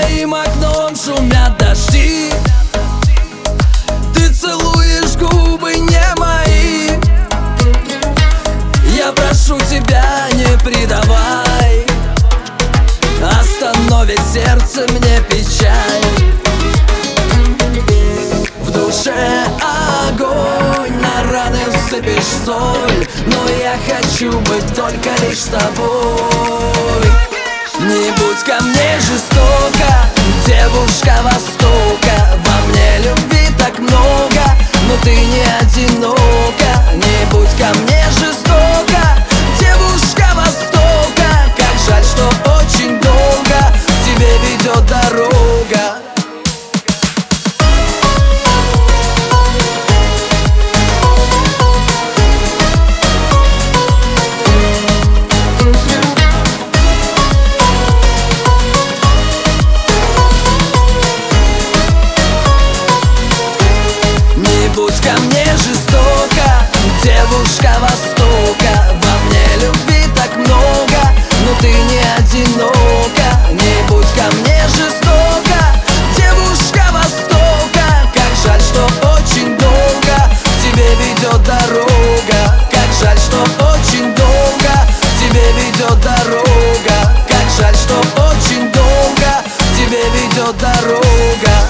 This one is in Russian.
моим окном шумят дожди. Ты целуешь губы не мои. Я прошу тебя, не предавай, остановит сердце мне печаль. В душе огонь, на раны всыпешь соль, но я хочу быть только лишь с тобой. Не будь ко мне жестока, девушка Востока. Во мне любви так много, но ты не одинока. Не будь ко мне жестока, девушка Востока. Как жаль, что очень долго к тебе ведет дорога. Будь ко мне жестока, девушка Востока. Во мне любви так много, но ты не одинока. Не будь ко мне жестока, девушка Востока. Как жаль, что очень долго к тебе ведет дорога. Как жаль, что очень долго к тебе ведет дорога. Как жаль, что очень долго к тебе ведет дорога.